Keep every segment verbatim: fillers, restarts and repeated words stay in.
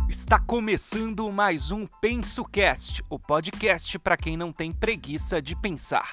Está começando mais um PensoCast, o podcast para quem não tem preguiça de pensar.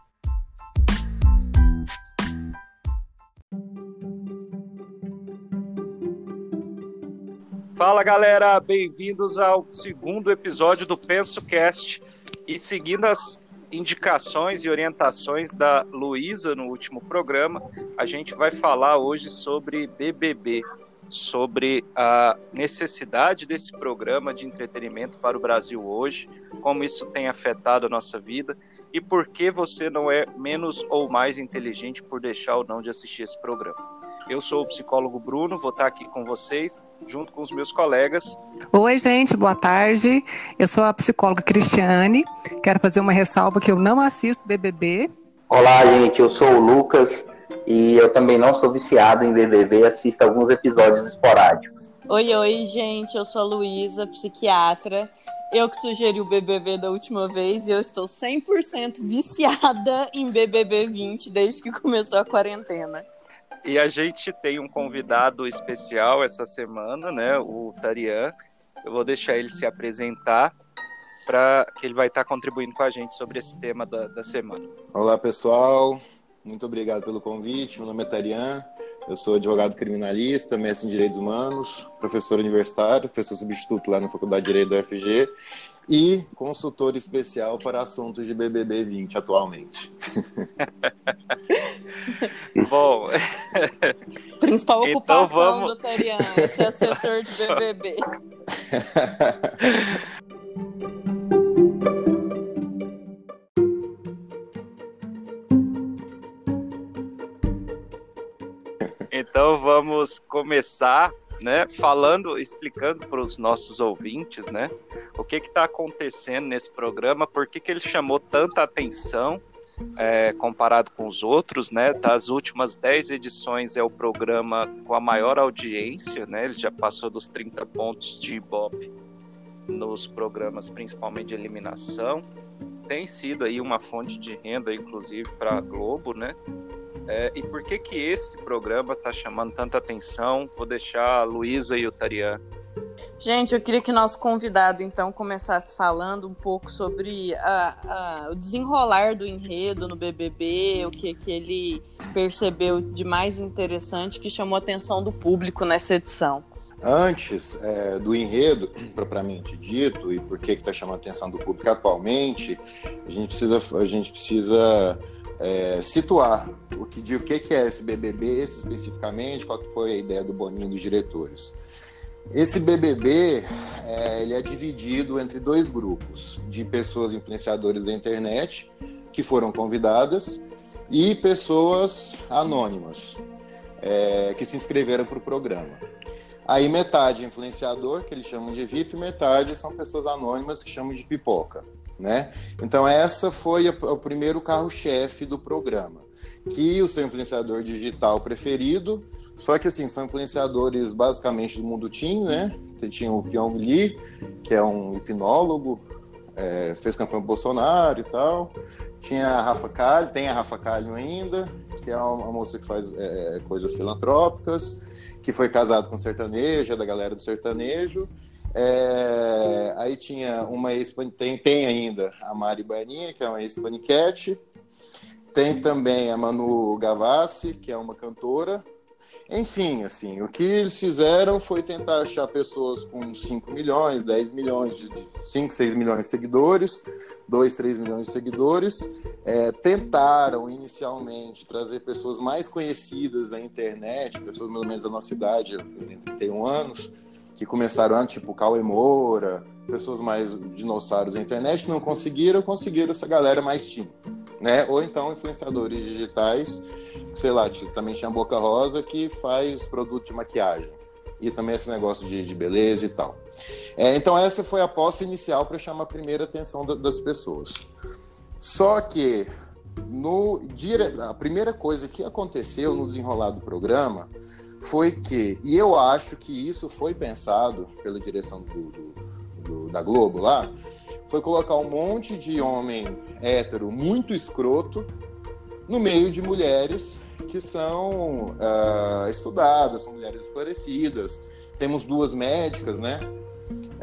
Fala galera, bem-vindos ao segundo episódio do PensoCast. E seguindo as indicações e orientações da Luísa no último programa, a gente vai falar hoje sobre B B B. Sobre a necessidade desse programa de entretenimento para o Brasil hoje, como isso tem afetado a nossa vida e por que você não é menos ou mais inteligente por deixar ou não de assistir esse programa. Eu sou o psicólogo Bruno, vou estar aqui com vocês, junto com os meus colegas. Oi, gente, boa tarde. Eu sou a psicóloga Cristiane. Quero fazer uma ressalva que eu não assisto B B B. Olá, gente, eu sou o Lucas. E eu também não sou viciado em B B B, assisto alguns episódios esporádicos. Oi, oi, gente, eu sou a Luísa, psiquiatra. Eu que sugeri o B B B da última vez e eu estou cem por cento viciada em B B B vinte desde que começou a quarentena. E a gente tem um convidado especial essa semana, né, o Tarian. Eu vou deixar ele se apresentar, para que ele vai estar contribuindo com a gente sobre esse tema da, da semana. Olá, pessoal. Muito obrigado pelo convite. Meu nome é Tarian, eu sou advogado criminalista, mestre em Direitos Humanos, professor universitário, professor substituto lá na Faculdade de Direito da U F G e consultor especial para assuntos de B B B vinte atualmente. Bom... Principal ocupação então vamos... do Tarian é ser assessor de B B B. Então vamos começar, né, falando, explicando para os nossos ouvintes, né, o que está acontecendo nesse programa, por que, que ele chamou tanta atenção é, comparado com os outros, né? Das últimas dez edições é o programa com a maior audiência, né? Ele já passou dos trinta pontos de Ibope nos programas, principalmente de eliminação. Tem sido aí uma fonte de renda, inclusive, para a Globo, né? É, e por que que esse programa está chamando tanta atenção? Vou deixar a Luísa e o Tarian. Gente, eu queria que nosso convidado, então, começasse falando um pouco sobre a, a, o desenrolar do enredo no B B B, o que, que ele percebeu de mais interessante que chamou a atenção do público nessa edição. Antes é, do enredo, propriamente dito, e por que está chamando a atenção do público atualmente, a gente precisa... A gente precisa É, situar o que, de o que é esse B B B esse especificamente, qual que foi a ideia do Boninho e dos diretores. Esse B B B é, ele é dividido entre dois grupos de pessoas influenciadoras da internet que foram convidadas e pessoas anônimas é, que se inscreveram para o programa. Aí metade é influenciador, que eles chamam de V I P, metade são pessoas anônimas que chamam de pipoca. Né? Então essa foi a, o primeiro carro-chefe do programa, que o seu influenciador digital preferido, só que assim, são influenciadores basicamente do mundo teen, né? Tinha o Pyong Lee, que é um hipnólogo, é, fez campanha pro Bolsonaro e tal. Tinha a Rafa Kalimann, tem a Rafa Kalimann ainda, que é uma, uma moça que faz é, coisas filantrópicas, que foi casado com sertanejo, é da galera do sertanejo. É, aí tinha uma ex, tem, tem ainda a Mari Baninha, que é uma ex-paniquete, tem também a Manu Gavassi, que é uma cantora. Enfim, assim, o que eles fizeram foi tentar achar pessoas com cinco milhões, dez milhões, de cinco, seis milhões de seguidores, dois, três milhões de seguidores. É, tentaram inicialmente trazer pessoas mais conhecidas na internet, pessoas mais ou menos da nossa idade, eu tenho trinta e um anos, que começaram antes, tipo Cauê Moura, pessoas mais dinossauros na internet, não conseguiram, conseguiram essa galera mais teen, né? Ou então influenciadores digitais, sei lá, também tinha a Boca Rosa, que faz produto de maquiagem, e também esse negócio de, de beleza e tal. É, então essa foi a aposta inicial para chamar a primeira atenção da, das pessoas. Só que no, a primeira coisa que aconteceu no desenrolar do programa foi que, e eu acho que isso foi pensado pela direção do, do, do, da Globo lá, foi colocar um monte de homem hétero muito escroto no meio de mulheres que são uh, estudadas, são mulheres esclarecidas. Temos duas médicas, né?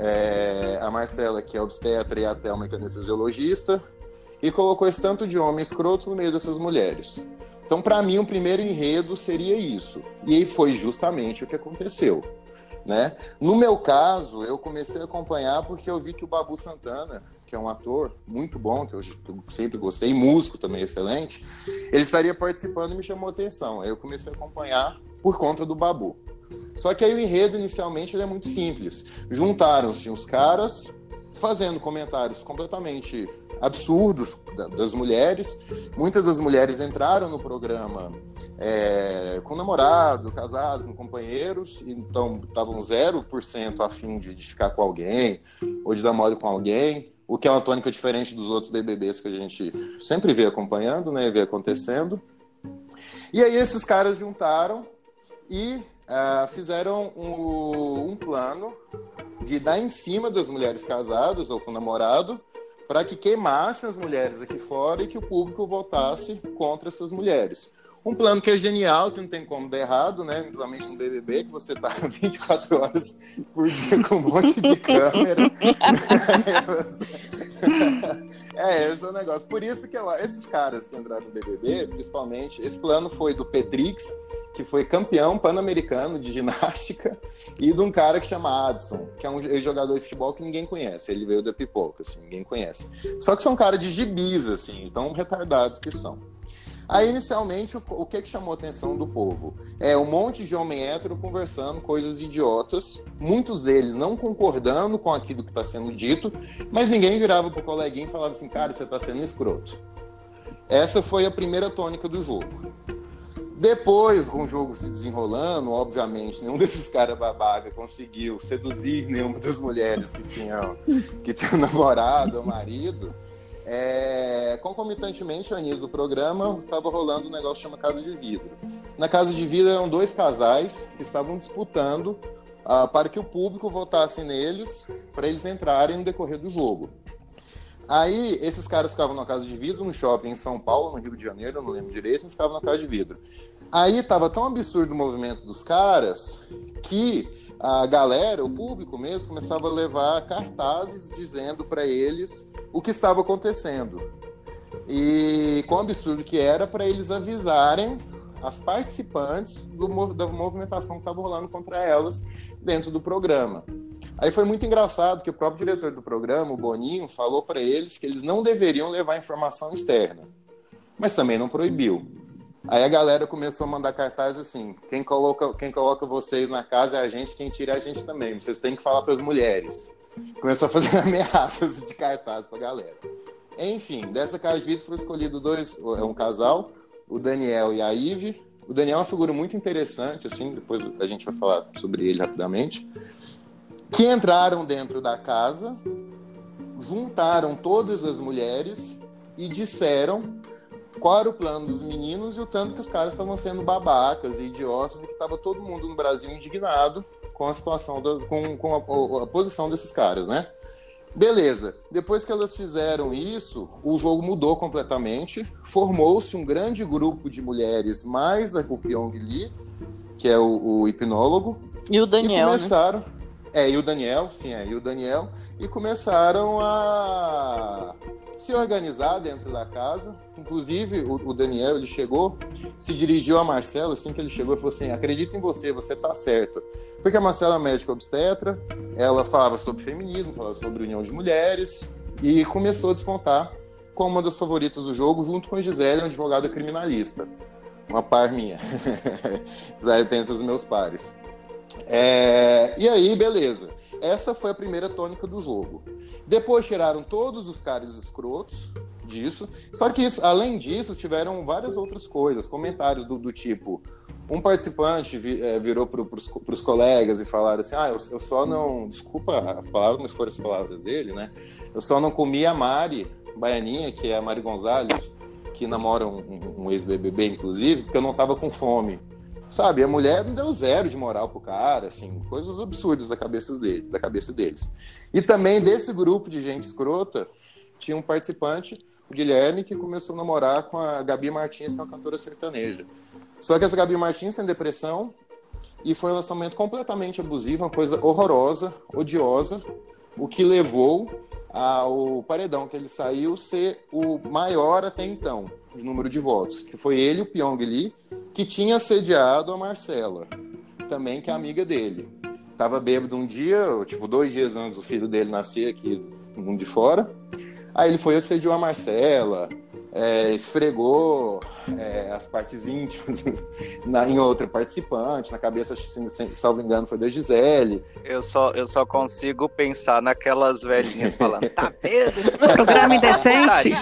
é, a Marcela, que é obstetra, e a Thelma, que é anestesiologista, e colocou esse tanto de homem escroto no meio dessas mulheres. Então, para mim, o primeiro enredo seria isso. E foi justamente o que aconteceu, né? No meu caso, eu comecei a acompanhar porque eu vi que o Babu Santana, que é um ator muito bom, que eu sempre gostei, músico também excelente, ele estaria participando e me chamou a atenção. Aí eu comecei a acompanhar por conta do Babu. Só que aí o enredo, inicialmente, ele é muito simples. Juntaram-se os caras fazendo comentários completamente absurdos das mulheres. Muitas das mulheres entraram no programa é, com namorado, casado, com companheiros, então estavam zero por cento a fim de, de ficar com alguém ou de dar mole com alguém, o que é uma tônica diferente dos outros B B Bs que a gente sempre vê acompanhando, né, vê acontecendo. E aí esses caras juntaram e uh, fizeram um, um plano de dar em cima das mulheres casadas ou com namorado, para que queimassem as mulheres aqui fora e que o público votasse contra essas mulheres. Um plano que é genial, que não tem como dar errado, né? Principalmente no B B B, que você tá vinte e quatro horas por dia com um monte de câmera. É, esse é o negócio. Por isso que eu, esses caras que entraram no B B B, principalmente, esse plano foi do Petrix, que foi campeão pan-americano de ginástica, e de um cara que chama Adson, que é um jogador de futebol que ninguém conhece. Ele veio da pipoca, assim, ninguém conhece. Só que são caras de gibis, assim, tão retardados que são. Aí, inicialmente, o, o que, que chamou a atenção do povo? É um monte de homem hétero conversando coisas idiotas, muitos deles não concordando com aquilo que está sendo dito, mas ninguém virava pro coleguinha e falava assim, cara, você está sendo escroto. Essa foi a primeira tônica do jogo. Depois, com o jogo se desenrolando, obviamente, nenhum desses caras babaca conseguiu seduzir nenhuma das mulheres que tinham, que tinham namorado ou marido. É, concomitantemente, ao início do programa, estava rolando um negócio que chama Casa de Vidro. Na Casa de Vidro eram dois casais que estavam disputando uh, para que o público votasse neles, para eles entrarem no decorrer do jogo. Aí, esses caras ficavam na Casa de Vidro, no shopping em São Paulo, no Rio de Janeiro, eu não lembro direito, eles ficavam na Casa de Vidro. Aí, estava tão absurdo o movimento dos caras que a galera, o público mesmo, começava a levar cartazes dizendo para eles o que estava acontecendo. E quão absurdo que era para eles avisarem as participantes do, da movimentação que estava rolando contra elas dentro do programa. Aí foi muito engraçado que o próprio diretor do programa, o Boninho, falou para eles que eles não deveriam levar informação externa, mas também não proibiu. Aí a galera começou a mandar cartazes assim, quem coloca, quem coloca vocês na casa é a gente, quem tira é a gente também, vocês têm que falar para as mulheres. Começou a fazer ameaças de cartaz pra galera. Enfim, dessa Casa de Vidro foram escolhidos dois, é um casal, o Daniel e a Ive. O Daniel é uma figura muito interessante, assim, depois a gente vai falar sobre ele rapidamente, que entraram dentro da casa, juntaram todas as mulheres e disseram qual era o plano dos meninos e o tanto que os caras estavam sendo babacas e idiotas e que estava todo mundo no Brasil indignado com a situação, do, com, com a, a posição desses caras, né? Beleza. Depois que elas fizeram isso, o jogo mudou completamente. Formou-se um grande grupo de mulheres, mais a Pyong Lee, que é o, o hipnólogo. E o Daniel, e começaram, né? É, e o Daniel, sim, é, e o Daniel. E começaram a se organizar dentro da casa. Inclusive, o, o Daniel, ele chegou, se dirigiu a Marcela, assim que ele chegou, e falou assim, acredito em você, você tá certo. Porque a Marcela é médica obstetra, ela falava sobre feminismo, falava sobre união de mulheres, e começou a despontar como uma das favoritas do jogo, junto com a Gisele, uma advogada criminalista. Uma par minha, entre os meus pares. É, e aí, beleza. Essa foi a primeira tônica do jogo. Depois tiraram todos os caras escrotos disso. Só que, isso, além disso, tiveram várias outras coisas. Comentários do, do tipo... Um participante vi, é, virou para os colegas e falaram assim, ah, eu, eu só não... Desculpa a palavra, mas foram as palavras dele, né? Eu só não comi a Mari Baianinha, que é a Mari Gonzalez, que namora um, um, um ex-B B B, inclusive, porque eu não tava com fome. Sabe, a mulher não deu zero de moral pro cara, assim, coisas absurdas da cabeça, dele, da cabeça deles. E também desse grupo de gente escrota, tinha um participante, o Guilherme, que começou a namorar com a Gabi Martins, que é uma cantora sertaneja. Só que essa Gabi Martins tem depressão e foi um relacionamento completamente abusivo, uma coisa horrorosa, odiosa, o que levou ao paredão que ele saiu ser o maior até então, de número de votos, que foi ele, o Pyong Lee, que tinha assediado a Marcela, também que é amiga dele. Tava bêbado um dia, tipo, dois dias antes do filho dele nascer aqui no mundo de fora. Aí ele foi assediou a Marcela, é, esfregou é, as partes íntimas na, em outra participante, na cabeça, se salvo engano, foi da Gisele. Eu só, eu só consigo pensar naquelas velhinhas falando, tá vendo esse programa indecente?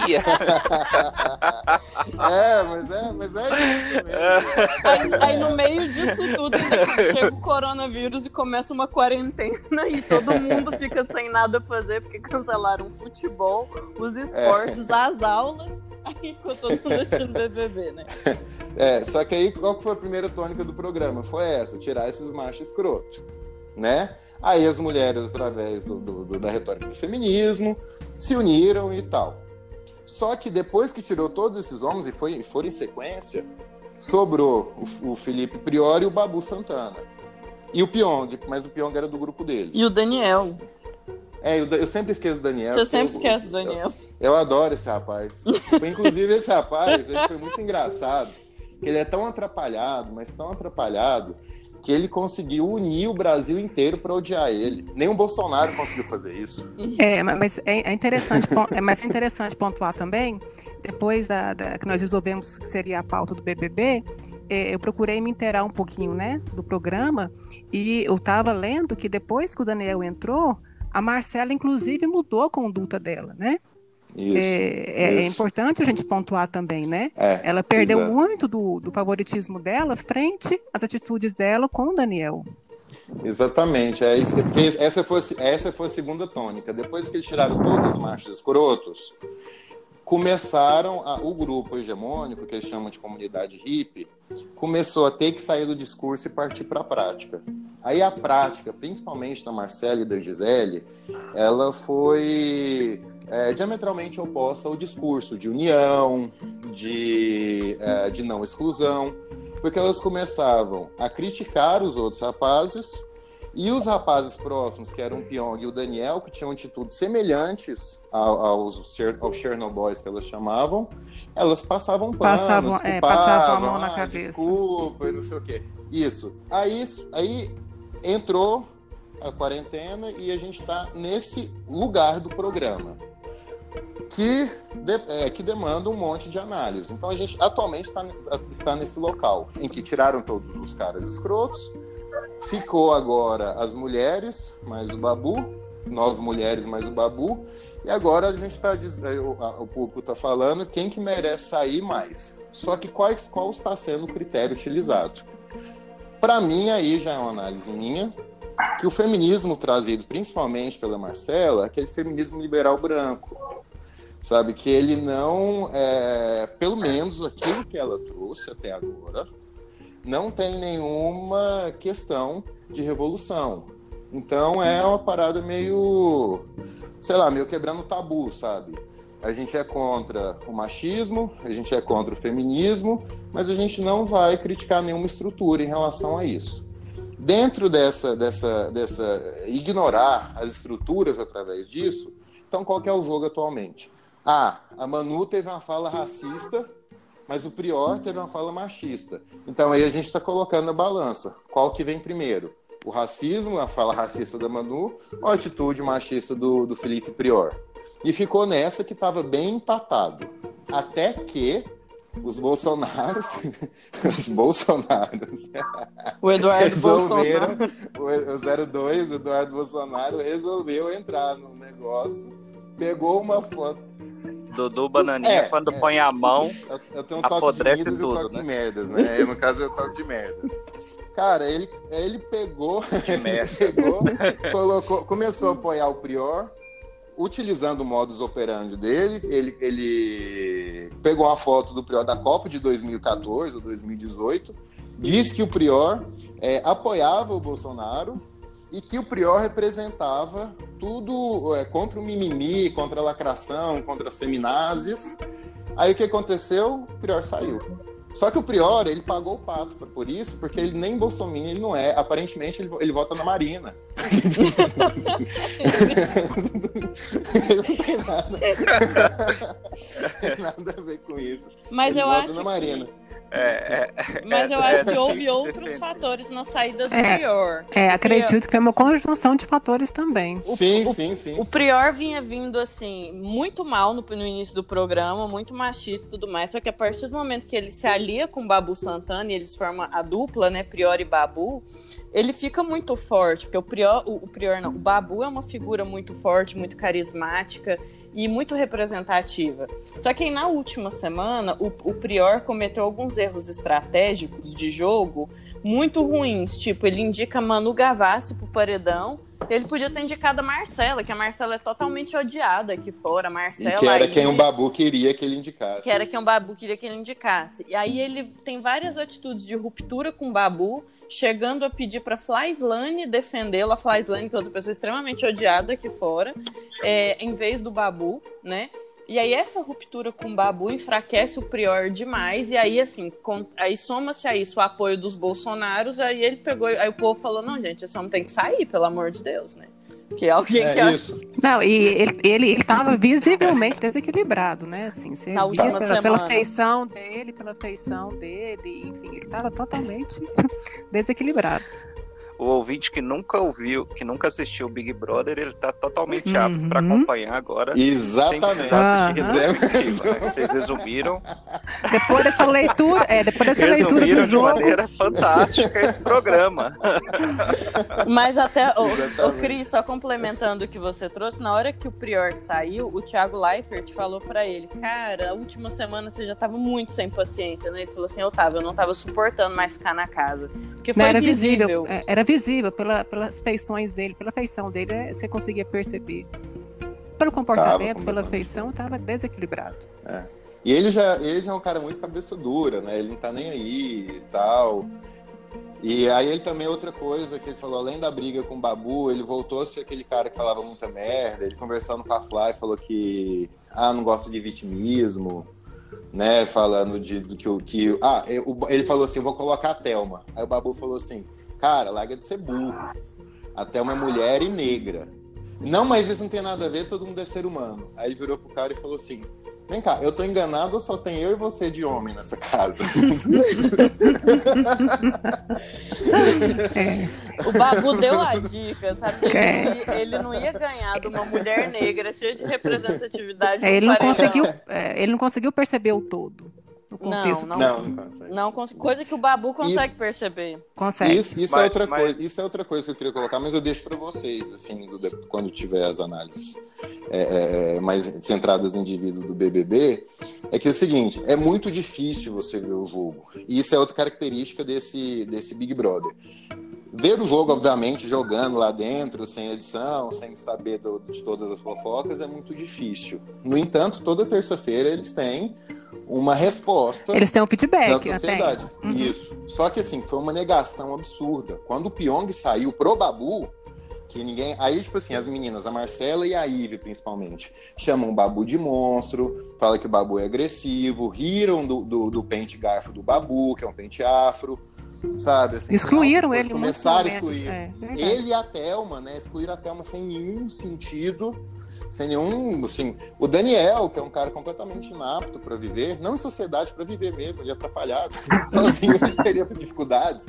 É, mas é, mas é isso mesmo. Aí, aí no meio disso tudo chega o coronavírus e começa uma quarentena e todo mundo fica sem nada a fazer porque cancelaram o futebol, os esportes, é. as aulas. Aí ficou todo mundo assistindo B B B, né? É, só que aí qual que foi a primeira tônica do programa? Foi essa, tirar esses machos escrotos, né? Aí as mulheres, através do, do, do, da retórica do feminismo, se uniram e tal. Só que depois que tirou todos esses homens e foi, foram em sequência, sobrou o, o Felipe Priori e o Babu Santana. E o Pyong, mas o Pyong era do grupo deles. E o Daniel. É, eu, eu sempre esqueço do Daniel. Você sempre eu, esquece do Daniel. Eu, eu adoro esse rapaz. Inclusive, esse rapaz, ele foi muito engraçado. Ele é tão atrapalhado, mas tão atrapalhado, que ele conseguiu unir o Brasil inteiro para odiar ele. Nem o Bolsonaro conseguiu fazer isso. É, mas é interessante, é, mas é interessante pontuar também, depois da, da, que nós resolvemos que seria a pauta do B B B, é, eu procurei me inteirar um pouquinho, né, do programa, e eu estava lendo que depois que o Daniel entrou, a Marcela, inclusive, mudou a conduta dela, né? Isso, é, é, isso. é importante a gente pontuar também, né? É, ela perdeu exato. muito do, do favoritismo dela frente às atitudes dela com o Daniel. Exatamente, é isso, porque essa foi, essa foi a segunda tônica. Depois que eles tiraram todos os machos escrotos, começaram a, o grupo hegemônico, que eles chamam de comunidade hippie, começou a ter que sair do discurso e partir para a prática. Aí a prática, principalmente da Marcela e da Gisele, ela foi é, diametralmente oposta ao discurso de união, de, é, de não exclusão, porque elas começavam a criticar os outros rapazes, e os rapazes próximos, que eram o Pyong e o Daniel, que tinham atitudes semelhantes aos, aos Chernobyls que elas chamavam, elas passavam pano, passavam, desculpavam, é, passavam a mão na ah, cabeça. Desculpa, e não sei o quê. Isso. Aí, aí entrou a quarentena e a gente está nesse lugar do programa que, de, é, que demanda um monte de análise. Então a gente atualmente está, está nesse local em que tiraram todos os caras escrotos, ficou agora as mulheres mais o Babu, nove mulheres mais o Babu, e agora a gente está dizendo, o público está falando quem que merece sair mais. Só que qual, qual está sendo o critério utilizado? Para mim, aí já é uma análise minha, que o feminismo trazido principalmente pela Marcela é aquele feminismo liberal branco, sabe? Que ele não, é, pelo menos aquilo que ela trouxe até agora, não tem nenhuma questão de revolução. Então é uma parada meio, sei lá, meio quebrando tabu, sabe? A gente é contra o machismo, a gente é contra o feminismo, mas a gente não vai criticar nenhuma estrutura em relação a isso. Dentro dessa, dessa, dessa ignorar as estruturas através disso, então qual que é o jogo atualmente? Ah, a Manu teve uma fala racista, mas o Prior teve uma fala machista. Então aí a gente está colocando na balança. Qual que vem primeiro? O racismo, a fala racista da Manu, ou a atitude machista do, do Felipe Prior? E ficou nessa que estava bem empatado. Até que os Bolsonaros, os Bolsonaros, o Eduardo resolveram, Bolsonaro. o zero dois, o Eduardo Bolsonaro, resolveu entrar no negócio, pegou uma foto. Dudu Bananinha, é, quando é, põe a mão, eu, eu tenho um toque de Midas e um toque né? de merdas, né? No caso, eu toque de merdas. Cara, ele, ele pegou, ele pegou colocou, começou a apoiar o Prior, utilizando o modus operandi dele. Ele, ele pegou uma foto do Prior da Copa de dois mil e quatorze ou dois mil e dezoito, disse que o Prior é, apoiava o Bolsonaro e que o Prior representava tudo é, contra o mimimi, contra a lacração, contra as feminazes. Aí o que aconteceu? O Prior saiu. Só que o Prior, ele pagou o pato por isso, porque ele nem bolsominion ele não é. Aparentemente, ele, ele vota na Marina. Ele não tem nada, tem nada a ver com isso. Mas ele eu vota acho na Marina. que... É, é, Mas eu é, acho é que houve difícil outros defender. fatores na saída do É, Prior. É, O acredito Prior- que é uma conjunção de fatores também. O- Sim, o- sim, sim. O Prior vinha vindo, assim, muito mal no, no início do programa, muito machista e tudo mais, só que a partir do momento que ele se alia com o Babu Santana e eles formam a dupla, né, Prior e Babu, ele fica muito forte, porque o Prior, o, o Prior não, o Babu é uma figura muito forte, muito carismática e muito representativa. Só que aí, na última semana, o, o Prior cometeu alguns erros estratégicos de jogo muito ruins, tipo, ele indica Manu Gavassi pro paredão. Ele podia ter indicado a Marcela, que a Marcela é totalmente odiada aqui fora. A Marcela, E que era aí, quem o Babu queria que ele indicasse. que era quem o Babu queria que ele indicasse. E aí ele tem várias atitudes de ruptura com o Babu, chegando a pedir pra Flyslane defendê-lo, a Flyslane, que é outra pessoa extremamente odiada aqui fora, é, em vez do Babu, né? E aí essa ruptura com o Babu enfraquece o Prior demais, e aí assim, com, aí soma-se a isso o apoio dos bolsonaros, aí ele pegou, aí o povo falou, não gente, esse homem tem que sair, pelo amor de Deus, né? Porque alguém É que... isso. Não, e ele, ele, ele tava visivelmente desequilibrado, né? Assim, você Na via última pela, pela semana. feição dele, pela feição dele, enfim, ele tava totalmente desequilibrado. O ouvinte que nunca ouviu, que nunca assistiu o Big Brother, ele tá totalmente Uhum. apto para acompanhar agora. Sem Exatamente. precisar assistir Aham. resumo, né? Vocês resumiram, Depois dessa leitura, é, depois dessa leitura resumiram do de jogo, maneira fantástica esse programa. Mas até, o, Exatamente. Cris, só complementando o que você trouxe, na hora que o Prior saiu, o Thiago Leifert falou pra ele, cara, a última semana você já tava muito sem paciência, né? Ele falou assim, eu tava, eu não tava suportando mais ficar na casa. Porque foi não, era visível. visível, é, era visível pela, pelas feições dele, pela feição dele, é, você conseguia perceber. Pelo comportamento, Tava pela completamente. feição, estava desequilibrado. E ele já, ele já é um cara muito cabeça dura, né? Ele não tá nem aí e tal. E aí ele também, outra coisa que ele falou, além da briga com o Babu, ele voltou a ser aquele cara que falava muita merda. Ele conversando com a Fly, falou que ah, não gosta de vitimismo, né? Falando de do que o que. Ah, eu- ele falou assim: eu vou colocar a Thelma. Aí o Babu falou assim: cara, larga de ser burro. A Thelma é mulher e negra. Não, mas isso não tem nada a ver, todo mundo é ser humano. Aí ele virou pro cara e falou assim: vem cá, eu tô enganado ou só tem eu e você de homem nessa casa? É, O Babu deu a dica, sabe? Ele, É. não ia- ele não ia ganhar de uma mulher negra cheia de representatividade. é, no ele, não paredão. conseguiu, é, ele não conseguiu perceber o todo. O contexto Não, Não, não consegue. Não, cons- coisa que o Babu consegue Isso. perceber. consegue. Isso, isso Mas- é outra mas- coisa, isso é outra coisa que eu queria colocar, mas eu deixo para vocês, assim, do- de- quando tiver as análises é, é, mais centradas no indivíduo do B B B, é que é o seguinte, é muito difícil você ver o jogo. E isso é outra característica desse, desse Big Brother. Ver o jogo, obviamente, jogando lá dentro, sem edição, sem saber do- de todas as fofocas, é muito difícil. No entanto, toda terça-feira eles têm uma resposta Eles têm um da feedback, até. sociedade. Uhum. Isso. Só que assim, foi uma negação absurda. Quando o Pyong saiu pro Babu, que ninguém. Aí, tipo assim, as meninas, a Marcela e a Ivy, principalmente, chamam o Babu de monstro, fala que o Babu é agressivo, riram do, do, do pente garfo do Babu, que é um pente afro, sabe? Assim, Excluíram depois ele em muitos começaram a momentos. excluir. É, verdade. Ele e a Thelma, né? Excluíram a Thelma sem nenhum sentido, sem nenhum, assim... O Daniel, que é um cara completamente inapto para viver, não em sociedade, para viver mesmo, de atrapalhado. Sozinho ele teria dificuldades.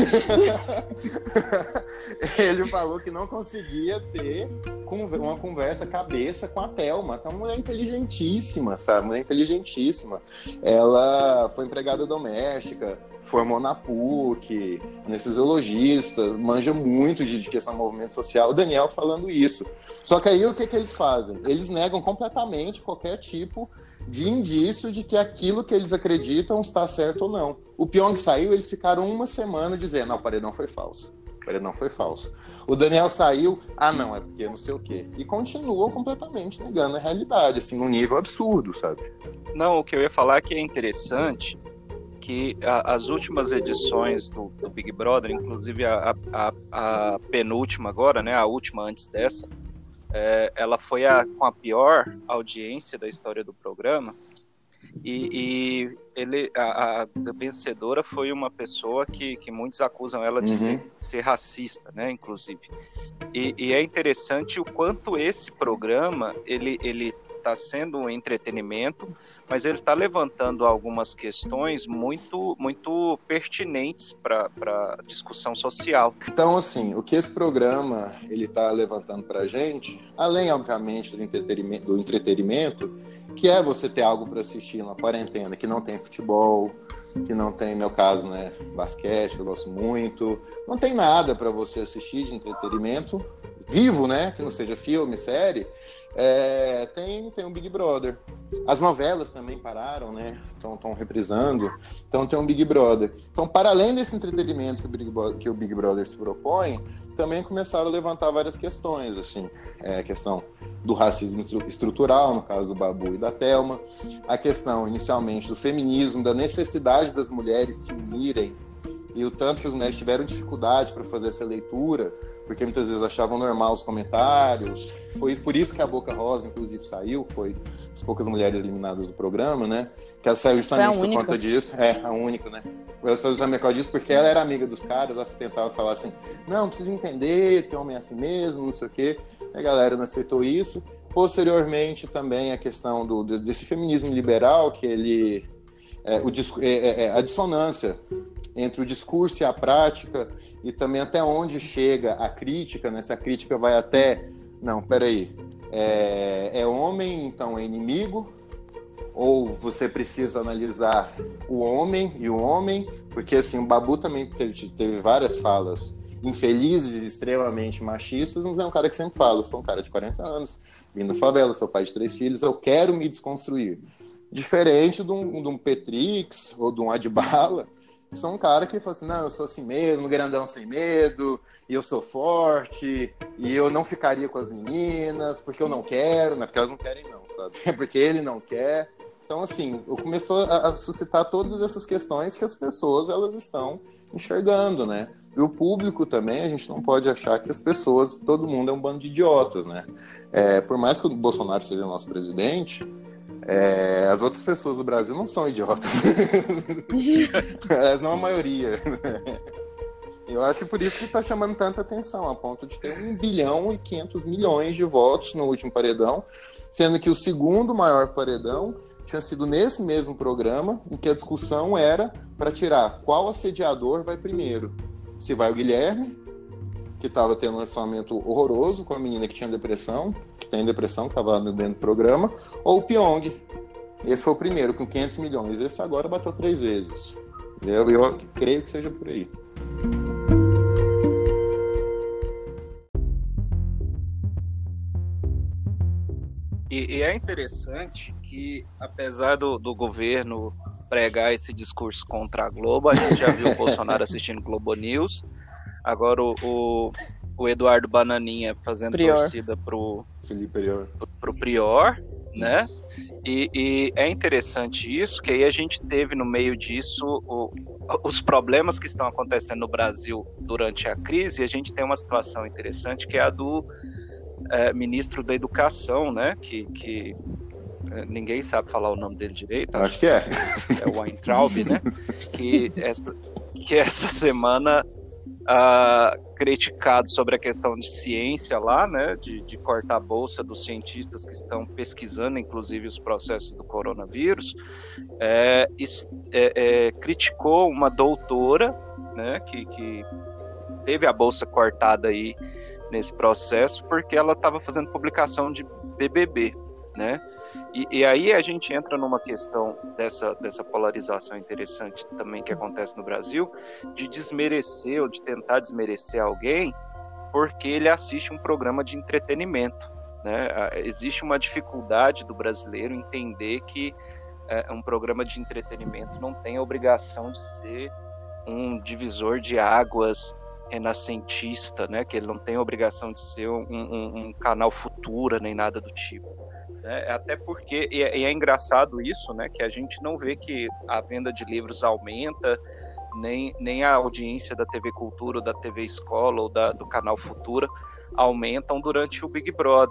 Ele falou que não conseguia ter uma conversa cabeça com a Thelma. Então, uma mulher inteligentíssima, sabe? Mulher inteligentíssima. Ela foi empregada doméstica, formou na P U C, anestesiologista, manja muito de, de questão do movimento social. O Daniel falando isso. Só que aí o que, que eles fazem? Eles negam completamente qualquer tipo de indício de que aquilo que eles acreditam está certo ou não. O Pyong saiu, eles ficaram uma semana dizendo, não, o paredão foi falso. O paredão foi falso. O Daniel saiu, ah não, é porque não sei o quê. E continuam completamente negando a realidade, assim, num nível absurdo, sabe? Não, o que eu ia falar é que é interessante que a, as últimas edições do, do Big Brother, inclusive a, a, a penúltima agora, né, a última antes dessa, é, ela foi a, com a pior audiência da história do programa. E, e ele, a, a vencedora foi uma pessoa que, que muitos acusam ela de, uhum. ser, de ser racista, né, inclusive. E, e é interessante o quanto esse programa, ele ele está sendo um entretenimento, mas ele está levantando algumas questões muito, muito pertinentes para a discussão social. Então, assim, o que esse programa ele está levantando para a gente, além, obviamente, do entretenimento, do entretenimento, que é você ter algo para assistir na quarentena, que não tem futebol, que não tem, no meu caso, né, basquete, eu gosto muito, não tem nada para você assistir de entretenimento vivo, né, que não seja filme, série. É, tem, tem o Big Brother. As novelas também pararam, né? Estão reprisando. Então tem o Big Brother. Então, para além desse entretenimento que o Big, que o Big Brother se propõe, também começaram a levantar várias questões, assim, é, a questão do racismo estrutural, no caso do Babu e da Thelma, a questão, inicialmente, do feminismo, da necessidade das mulheres se unirem, e o tanto que as mulheres tiveram dificuldade para fazer essa leitura, porque muitas vezes achavam normal os comentários. Foi por isso que a Boca Rosa, inclusive, saiu, foi as poucas mulheres eliminadas do programa, né? Que ela saiu justamente por conta disso. É, a única, né? Ela saiu justamente por causa disso, porque ela era amiga dos caras, ela tentava falar assim, não, precisa entender que homem é assim mesmo, não sei o quê. A galera não aceitou isso. Posteriormente, também a questão do, desse feminismo liberal, que ele... É, o, é, é, a dissonância entre o discurso e a prática, e também até onde chega a crítica, né? Se a crítica vai até, não, peraí, é, é homem, então é inimigo, ou você precisa analisar o homem e o homem, porque assim, o Babu também teve, teve várias falas infelizes e extremamente machistas, mas é um cara que sempre fala, eu sou um cara de quarenta anos, vim da favela, sou pai de três filhos, eu quero me desconstruir. Diferente de um, de um Petrix ou de um Adbala, que são um cara que fala assim, não, eu sou assim mesmo, grandão sem medo, e eu sou forte, e eu não ficaria com as meninas, porque eu não quero, não é porque elas não querem não, sabe? É porque ele não quer. Então, assim, eu começou a, a suscitar todas essas questões que as pessoas, elas estão enxergando, né? E o público também, a gente não pode achar que as pessoas, todo mundo é um bando de idiotas, né? É, por mais que o Bolsonaro seja o nosso presidente... É, as outras pessoas do Brasil não são idiotas. Elas não a maioria. Eu acho que por isso que está chamando tanta atenção, a ponto de ter um bilhão e quinhentos milhões de votos no último paredão, sendo que o segundo maior paredão tinha sido nesse mesmo programa, em que a discussão era para tirar qual assediador vai primeiro. Se vai o Guilherme, que estava tendo um relacionamento horroroso com a menina que tinha depressão, que tem depressão, que estava dentro do programa, ou o Pyong. Esse foi o primeiro, com quinhentos milhões. Esse agora bateu três vezes. Eu, eu creio que seja por aí. E, e é interessante que, apesar do, do governo pregar esse discurso contra a Globo, a gente já viu o Bolsonaro assistindo Globo News. Agora o, o, o Eduardo Bananinha fazendo Prior. torcida pro Felipe Prior, pro, pro Prior, né? E, e é interessante isso, que aí a gente teve no meio disso o, os problemas que estão acontecendo no Brasil durante a crise. E a gente tem uma situação interessante que é a do é, ministro da Educação, né? Que, que é, ninguém sabe falar o nome dele direito. Acho, acho que é. É o Weintraub, né? Que essa, que essa semana Uh, criticado sobre a questão de ciência lá, né, de, de cortar a bolsa dos cientistas que estão pesquisando, inclusive, os processos do coronavírus, é, é, é, criticou uma doutora, né, que, que teve a bolsa cortada aí nesse processo, porque ela estava fazendo publicação de B B B, né, e, e aí a gente entra numa questão dessa, dessa polarização interessante também que acontece no Brasil, de desmerecer ou de tentar desmerecer alguém porque ele assiste um programa de entretenimento, né? Existe uma dificuldade do brasileiro entender que é, um programa de entretenimento não tem a obrigação de ser um divisor de águas renascentista, né? Que ele não tem a obrigação de ser um, um, um canal Futura nem nada do tipo. É, até porque, e é, e é engraçado isso, né, que a gente não vê que a venda de livros aumenta, nem, nem a audiência da T V Cultura, ou da T V Escola, ou da, do canal Futura aumentam durante o Big Brother.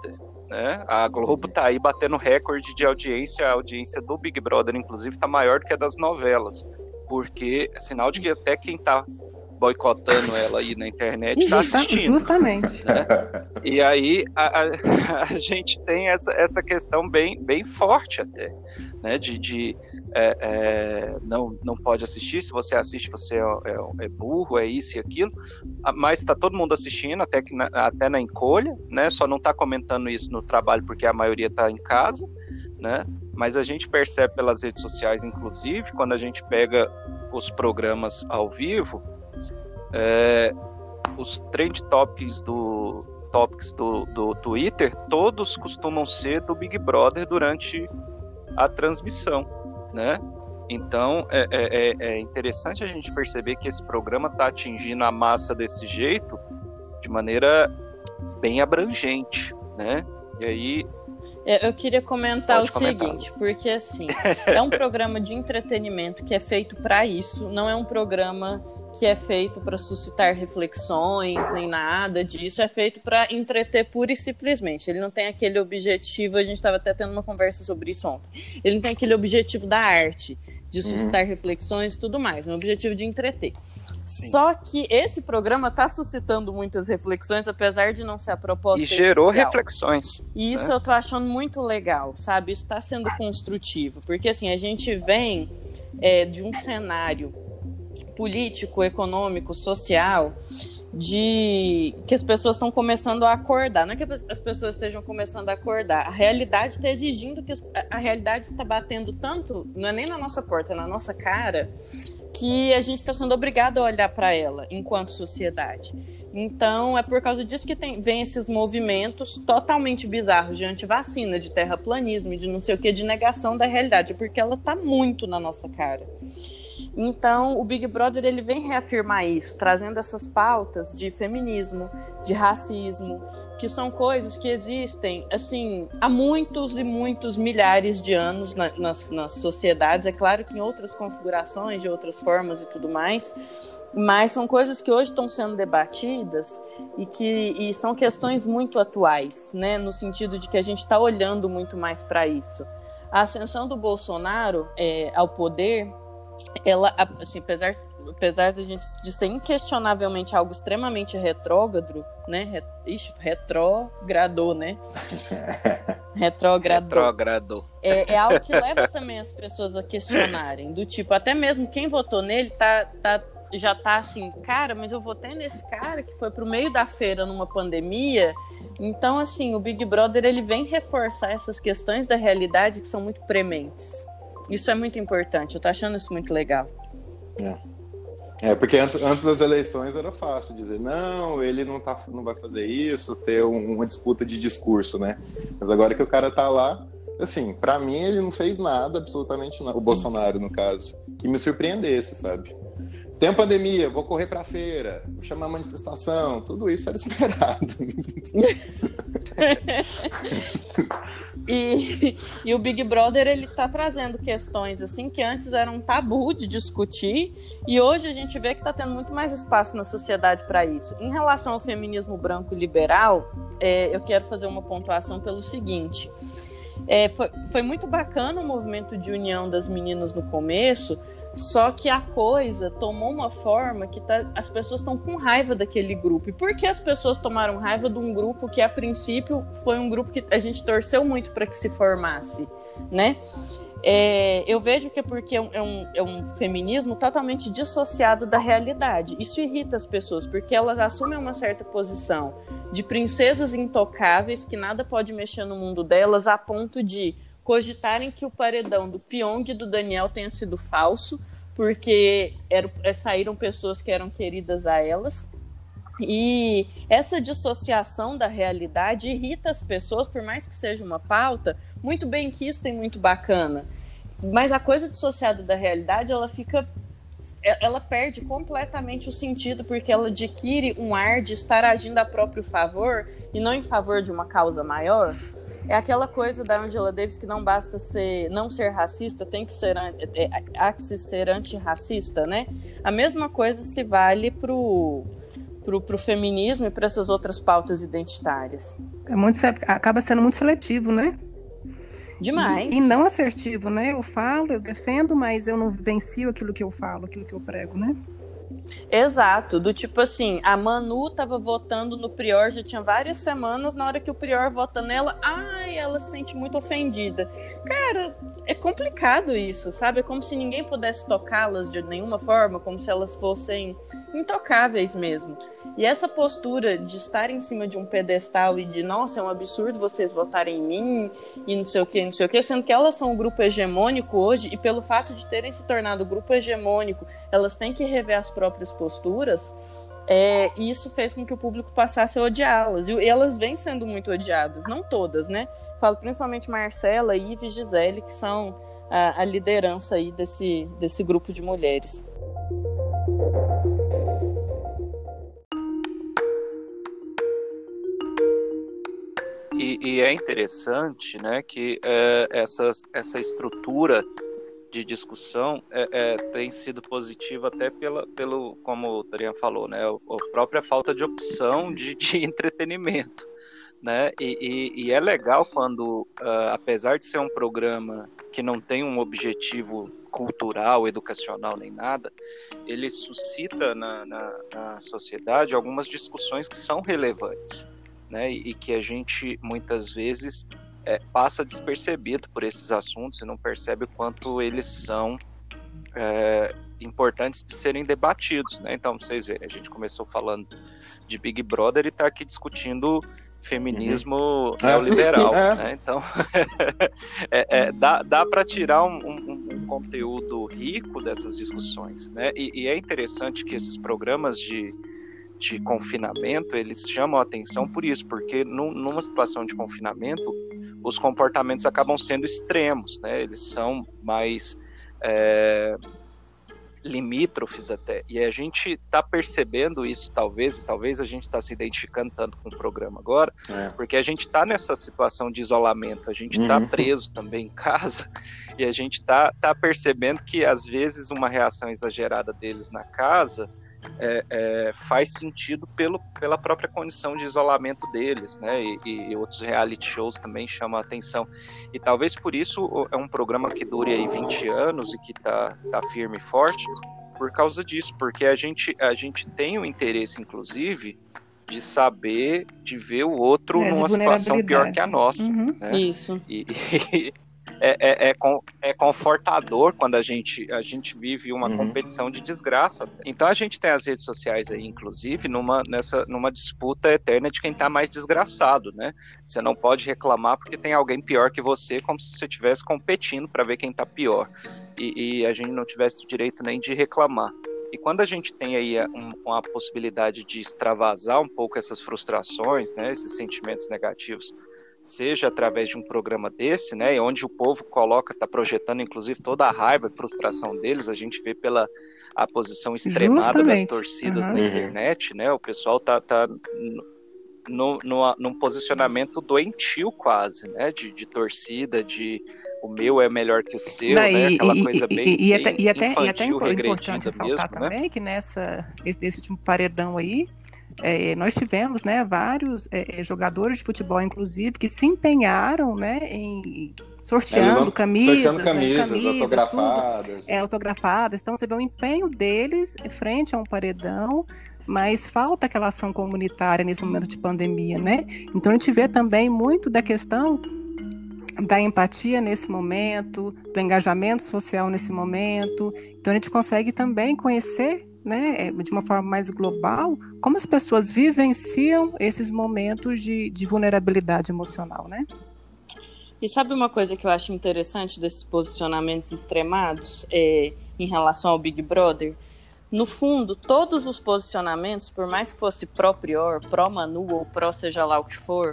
né? A Globo tá aí batendo recorde de audiência, a audiência do Big Brother, inclusive, tá maior do que a das novelas, porque é sinal de que até quem tá boicotando ela aí na internet tá assistindo. Justamente. Né? E aí a, a, a gente tem essa, essa questão bem, bem forte até, né? De, de é, é, não, não pode assistir, se você assiste você é, é, é burro, é isso e aquilo, mas tá todo mundo assistindo, até, que na, até na encolha, né? Só não tá comentando isso no trabalho porque a maioria tá em casa, né? Mas a gente percebe pelas redes sociais, inclusive, quando a gente pega os programas ao vivo, É, os trend topics do topics do, do Twitter, todos costumam ser do Big Brother durante a transmissão, né? Então é, é, é interessante a gente perceber que esse programa está atingindo a massa desse jeito, de maneira bem abrangente, né? E aí eu queria comentar Pode o comentar, seguinte, Luiz. porque assim, é um programa de entretenimento que é feito para isso, não é um programa que é feito para suscitar reflexões, nem nada disso, é feito para entreter pura e simplesmente. Ele não tem aquele objetivo, a gente estava até tendo uma conversa sobre isso ontem, ele não tem aquele objetivo da arte, de suscitar uhum. reflexões e tudo mais, é um objetivo de entreter. Sim. Só que esse programa está suscitando muitas reflexões, apesar de não ser a proposta E gerou inicial. reflexões. E isso, né? Eu tô achando muito legal, sabe? Isso está sendo construtivo, porque assim, a gente vem é, de um cenário político, econômico, social, de que as pessoas estão começando a acordar. Não é que as pessoas estejam começando a acordar, a realidade está exigindo que a realidade está batendo tanto, não é nem na nossa porta, é na nossa cara, que a gente está sendo obrigado a olhar para ela enquanto sociedade. Então é por causa disso que tem, vem esses movimentos totalmente bizarros de antivacina, de terraplanismo, de não sei o que, de negação da realidade, porque ela está muito na nossa cara. Então, o Big Brother ele vem reafirmar isso, trazendo essas pautas de feminismo, de racismo, que são coisas que existem assim, há muitos e muitos milhares de anos na, nas, nas sociedades. É claro que em outras configurações, de outras formas e tudo mais, mas são coisas que hoje estão sendo debatidas e que e são questões muito atuais, né? No sentido de que a gente está olhando muito mais para isso. A ascensão do Bolsonaro é, ao poder, ela, assim, apesar, apesar de a gente de ser inquestionavelmente algo extremamente retrógrado, né? Re, ixi, retrogradou, né? Retrogradou. Retrogradou. É, é algo que leva também as pessoas a questionarem, do tipo, até mesmo quem votou nele tá, tá, já tá assim, cara, mas eu votei nesse cara que foi pro meio da feira numa pandemia. Então, assim, o Big Brother ele vem reforçar essas questões da realidade que são muito prementes. Isso é muito importante, eu tô achando isso muito legal. É, é porque antes, antes das eleições era fácil dizer, não, ele não, tá, não vai fazer isso, ter um, uma disputa de discurso, né? Mas agora que o cara tá lá, assim, pra mim ele não fez nada, absolutamente nada, o Bolsonaro, no caso, que me surpreendesse, sabe? Tem pandemia, vou correr pra feira, vou chamar a manifestação, tudo isso era esperado. E, e o Big Brother ele tá trazendo questões assim que antes eram um tabu de discutir e hoje a gente vê que tá tendo muito mais espaço na sociedade para isso. Em relação ao feminismo branco liberal, é, eu quero fazer uma pontuação pelo seguinte. É, foi, foi muito bacana o movimento de união das meninas no começo, só que a coisa tomou uma forma que tá, as pessoas estão com raiva daquele grupo. E por que as pessoas tomaram raiva de um grupo que, a princípio, foi um grupo que a gente torceu muito para que se formasse, né? É, eu vejo que é porque é um, é um feminismo totalmente dissociado da realidade. Isso irrita as pessoas, porque elas assumem uma certa posição de princesas intocáveis, que nada pode mexer no mundo delas, a ponto de cogitarem que o paredão do Pyong e do Daniel tenha sido falso, porque eram, saíram pessoas que eram queridas a elas. E essa dissociação da realidade irrita as pessoas, por mais que seja uma pauta muito benquista e muito bacana. Mas a coisa dissociada da realidade, ela fica... ela perde completamente o sentido, porque ela adquire um ar de estar agindo a próprio favor e não em favor de uma causa maior. É aquela coisa da Angela Davis que não basta ser, não ser racista, tem que ser, é, há que ser antirracista, né? A mesma coisa se vale pro, pro, pro feminismo e para essas outras pautas identitárias. É muito, acaba sendo muito seletivo, né? Demais. E, e não assertivo, né? Eu falo, eu defendo, mas eu não vivencio aquilo que eu falo, aquilo que eu prego, né? Exato, do tipo assim, a Manu tava votando no Prior, já tinha várias semanas, na hora que o Prior vota nela, ai, ela se sente muito ofendida. Cara, é complicado isso, sabe? É como se ninguém pudesse tocá-las de nenhuma forma, como se elas fossem intocáveis mesmo. E essa postura de estar em cima de um pedestal e de, nossa, é um absurdo vocês votarem em mim, e não sei o que, não sei o que, sendo que elas são um grupo hegemônico hoje, e pelo fato de terem se tornado grupo hegemônico, elas têm que rever as próprias posturas, é, e isso fez com que o público passasse a odiá-las. E elas vêm sendo muito odiadas, não todas, né? Falo principalmente Marcela, Ive e Gisele, que são a, a liderança aí desse, desse grupo de mulheres. E, e é interessante, né, que é, essas, essa estrutura de discussão é, é, tem sido positiva até pela, pelo, como o Tarian falou, né, a, a própria falta de opção de, de entretenimento, né, e, e, e é legal quando, uh, apesar de ser um programa que não tem um objetivo cultural, educacional nem nada, ele suscita na, na, na sociedade algumas discussões que são relevantes, né, e, e que a gente muitas vezes É, passa despercebido por esses assuntos e não percebe o quanto eles são é, importantes de serem debatidos, né? Então, vocês verem, a gente começou falando de Big Brother e está aqui discutindo feminismo uhum. neoliberal, é. né? Então, é, é, dá, dá para tirar um, um, um conteúdo rico dessas discussões, né? E, e é interessante que esses programas de de confinamento, eles chamam a atenção por isso, porque num, numa situação de confinamento, os comportamentos acabam sendo extremos, né? Eles são mais é, limítrofes até, e a gente está percebendo isso talvez, e talvez a gente está se identificando tanto com o programa agora, é. porque a gente está nessa situação de isolamento, a gente está uhum. preso também em casa, e a gente está tá percebendo que às vezes uma reação exagerada deles na casa É, é, faz sentido pelo, pela própria condição de isolamento deles, né? E, e outros reality shows também chamam a atenção. E talvez por isso é um programa que dure aí vinte anos e que tá, tá firme e forte por causa disso, porque a gente, a gente tem o interesse, inclusive, de saber, de ver o outro é, numa situação pior que a nossa. Uhum. Né? Isso. E, e, É, é, é, é confortador quando a gente, a gente vive uma uhum. competição de desgraça. Então a gente tem as redes sociais aí, inclusive, numa, nessa, numa disputa eterna de quem tá mais desgraçado, né? Você não pode reclamar porque tem alguém pior que você, como se você estivesse competindo para ver quem tá pior. E, e a gente não tivesse o direito nem de reclamar. E quando a gente tem aí um, uma possibilidade de extravasar um pouco essas frustrações, né, esses sentimentos negativos, seja através de um programa desse, né, onde o povo coloca, está projetando inclusive toda a raiva e frustração deles, a gente vê pela a posição extremada Justamente. das torcidas uhum. na internet, né, o pessoal tá, tá no, no, num posicionamento doentio quase, né, de, de torcida, de o meu é melhor que o seu, Não, né, e, aquela e, coisa e, bem, e, bem e até, infantil, e até é importante ressaltar mesmo, também né? que nessa, esse, esse último paredão aí, É, nós tivemos, né, vários é, jogadores de futebol, inclusive, que se empenharam, né, em sorteando não, camisas, sorteando camisas, né, camisas autografadas. Tudo, é, autografadas. Então, você vê o empenho deles frente a um paredão, mas falta aquela ação comunitária nesse momento de pandemia, né? Então, a gente vê também muito da questão da empatia nesse momento, do engajamento social nesse momento. Então, a gente consegue também conhecer, né, de uma forma mais global, como as pessoas vivenciam esses momentos de, de vulnerabilidade emocional, né? E sabe uma coisa que eu acho interessante desses posicionamentos extremados é, em relação ao Big Brother? No fundo, todos os posicionamentos, por mais que fosse pró-Prior, pró-Manu ou pró seja lá o que for,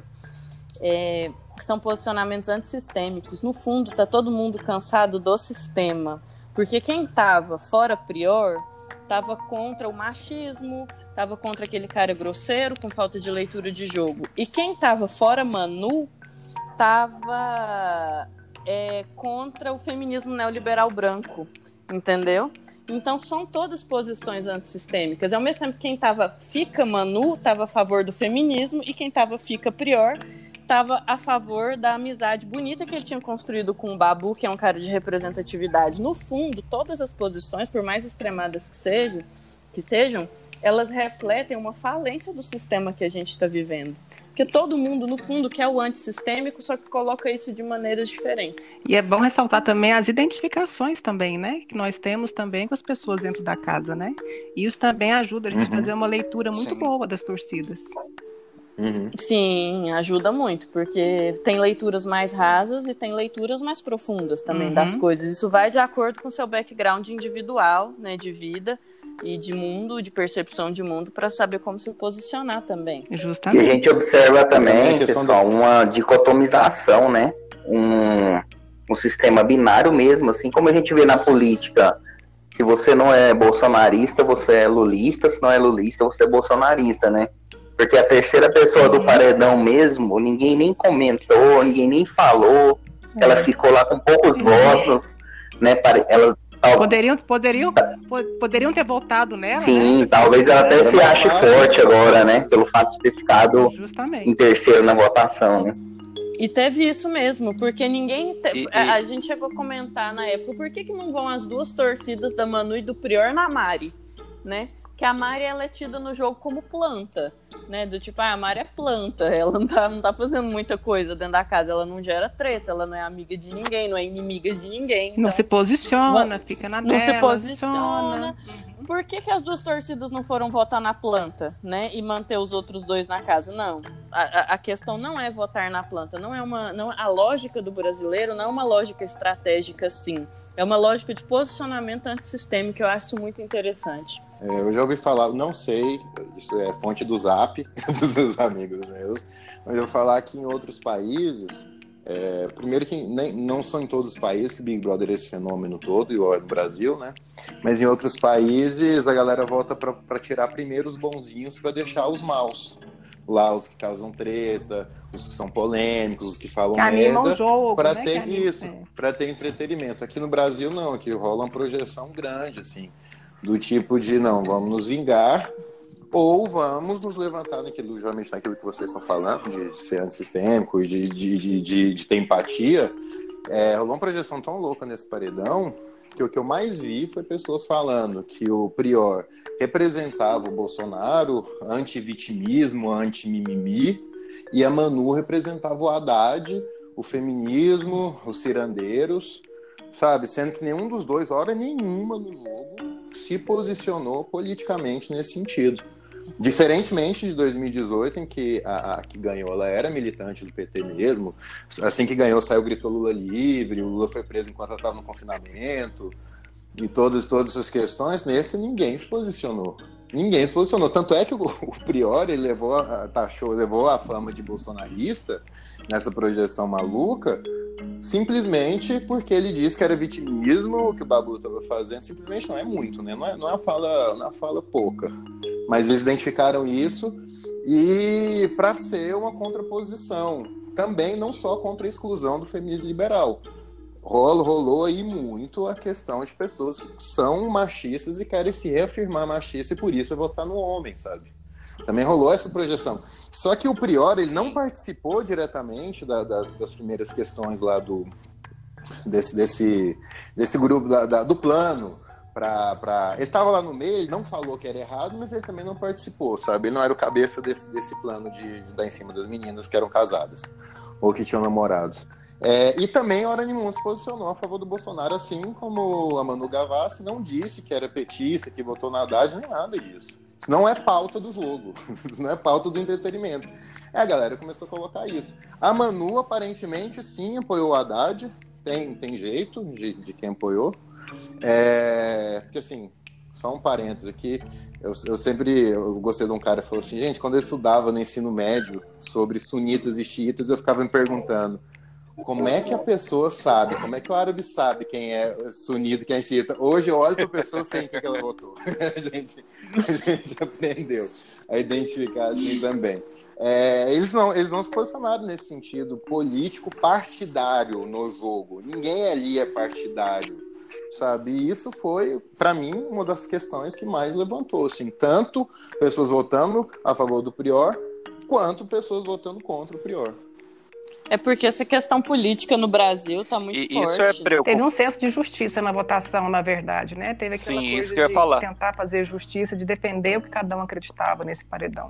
é, são posicionamentos antissistêmicos. No fundo, tá todo mundo cansado do sistema. Porque quem estava fora Prior estava contra o machismo, estava contra aquele cara grosseiro, com falta de leitura de jogo. E quem estava fora Manu estava é contra o feminismo neoliberal branco, entendeu? Então são todas posições antissistêmicas. Ao mesmo tempo que quem estava fica Manu estava a favor do feminismo e quem estava fica Prior estava a favor da amizade bonita que ele tinha construído com o Babu, que é um cara de representatividade. No fundo, todas as posições, por mais extremadas que sejam, que sejam, elas refletem uma falência do sistema que a gente está vivendo. Porque todo mundo, no fundo, quer o antissistêmico, só que coloca isso de maneiras diferentes. E é bom ressaltar também as identificações também, né? Que nós temos também com as pessoas dentro da casa, né? E isso também ajuda a gente uhum. a fazer uma leitura muito Sim. boa das torcidas. Uhum. Sim, ajuda muito, porque tem leituras mais rasas e tem leituras mais profundas também uhum. das coisas. Isso vai de acordo com o seu background individual, né, de vida e de mundo, de percepção de mundo, para saber como se posicionar também. Justamente. E a gente observa também, pessoal, uma dicotomização, né? Um, um sistema binário mesmo, assim como a gente vê na política. Se você não é bolsonarista, você é lulista. Se não é lulista, você é bolsonarista, né? Porque a terceira pessoa do paredão mesmo, ninguém nem comentou, ninguém nem falou. É. Ela ficou lá com poucos é. votos, né? Ela Poderiam, poderiam, poderiam ter votado nela. Sim, né? talvez ela até é, se ache forte agora, né? Pelo fato de ter ficado Justamente. em terceiro na votação, né? E teve isso mesmo, porque ninguém... Te... E, e... A, a gente chegou a comentar na época, por que que não vão as duas torcidas da Manu e do Prior na Mari, né? Que a Mari, ela é tida no jogo como planta, né? Do tipo, ah, a Mari é planta, ela não tá, não tá fazendo muita coisa dentro da casa, ela não gera treta, ela não é amiga de ninguém, não é inimiga de ninguém. Não então... se posiciona, fica na não dela. Não se posiciona. Por que que as duas torcidas não foram votar na planta, né? E manter os outros dois na casa? Não. A, a questão não é votar na planta, não é uma... Não, a lógica do brasileiro não é uma lógica estratégica, sim. É uma lógica de posicionamento antissistêmico, que eu acho muito interessante. É, eu já ouvi falar, não sei, isso é fonte do Zap, dos meus amigos meus, mas eu vou falar que em outros países, é, primeiro que nem, não são em todos os países que Big Brother é esse fenômeno todo, igual é no Brasil, né? Mas em outros países a galera vota para tirar primeiro os bonzinhos para deixar os maus. Lá os que causam treta, os que são polêmicos, os que falam que merda, jogo, para né? ter anima, isso, é. para ter entretenimento. Aqui no Brasil não, aqui rola uma projeção grande, assim. Do tipo de, não, vamos nos vingar ou vamos nos levantar naquilo, justamente naquilo que vocês estão falando, de, de ser antissistêmico e de, de, de, de, de ter empatia. É, rolou uma projeção tão louca nesse paredão que o que eu mais vi foi pessoas falando que o Prior representava o Bolsonaro, anti-vitimismo, anti-mimimi, e a Manu representava o Haddad, o feminismo, os cirandeiros, sabe? Sendo que nenhum dos dois, hora nenhuma no jogo, se posicionou politicamente nesse sentido. Diferentemente de dois mil e dezoito, em que a, a que ganhou, ela era militante do P T mesmo. Assim que ganhou, saiu, gritou Lula livre, o Lula foi preso enquanto ela estava no confinamento, e todas, todas essas questões. Nesse, ninguém se posicionou. Ninguém se posicionou. Tanto é que o, o Prior, ele levou a, taxou, levou a fama de bolsonarista nessa projeção maluca, simplesmente porque ele disse que era vitimismo, o que o Babu estava fazendo. Simplesmente não é muito, né? Não é, não é uma fala, não é uma fala pouca. Mas eles identificaram isso e para ser uma contraposição. Também não só contra a exclusão do feminismo liberal. Rolou, rolou aí muito a questão de pessoas que são machistas e querem se reafirmar machista e por isso é votar no homem, sabe? Também rolou essa projeção. Só que o Prior, ele não participou diretamente da, das, das primeiras questões lá do, desse, desse, desse grupo, da, da, do plano. Pra, pra... Ele estava lá no meio, ele não falou que era errado, mas ele também não participou, sabe? Ele não era o cabeça desse, desse plano de, de dar em cima das meninas que eram casadas ou que tinham namorados. É, e também a Hora Nenhuma se posicionou a favor do Bolsonaro, assim como a Manu Gavassi não disse que era petista, que votou na Haddad, nem nada disso. Isso não é pauta do jogo, isso não é pauta do entretenimento. É, a galera começou a colocar isso. A Manu, aparentemente, sim, apoiou o Haddad, tem, tem jeito de, de quem apoiou. É, porque, assim, só um parênteses aqui, eu, eu sempre eu gostei de um cara que falou assim, gente, quando eu estudava no ensino médio sobre sunitas e xiitas, eu ficava me perguntando, como é que a pessoa sabe, como é que o árabe sabe quem é sunita e quem é xiita? Hoje eu olho para a pessoa sem que ela votou. a, gente, a gente aprendeu a identificar assim também. É, eles, não, eles não se posicionaram nesse sentido político partidário no jogo. Ninguém ali é partidário, sabe? E isso foi, para mim, uma das questões que mais levantou. Assim, tanto pessoas votando a favor do Prior, quanto pessoas votando contra o Prior. É porque essa questão política no Brasil está muito e, forte. Isso é preocupante. Teve um senso de justiça na votação, na verdade, né? Teve aquela Sim, coisa isso que eu ia de, falar. de tentar fazer justiça, de defender o que cada um acreditava nesse paredão.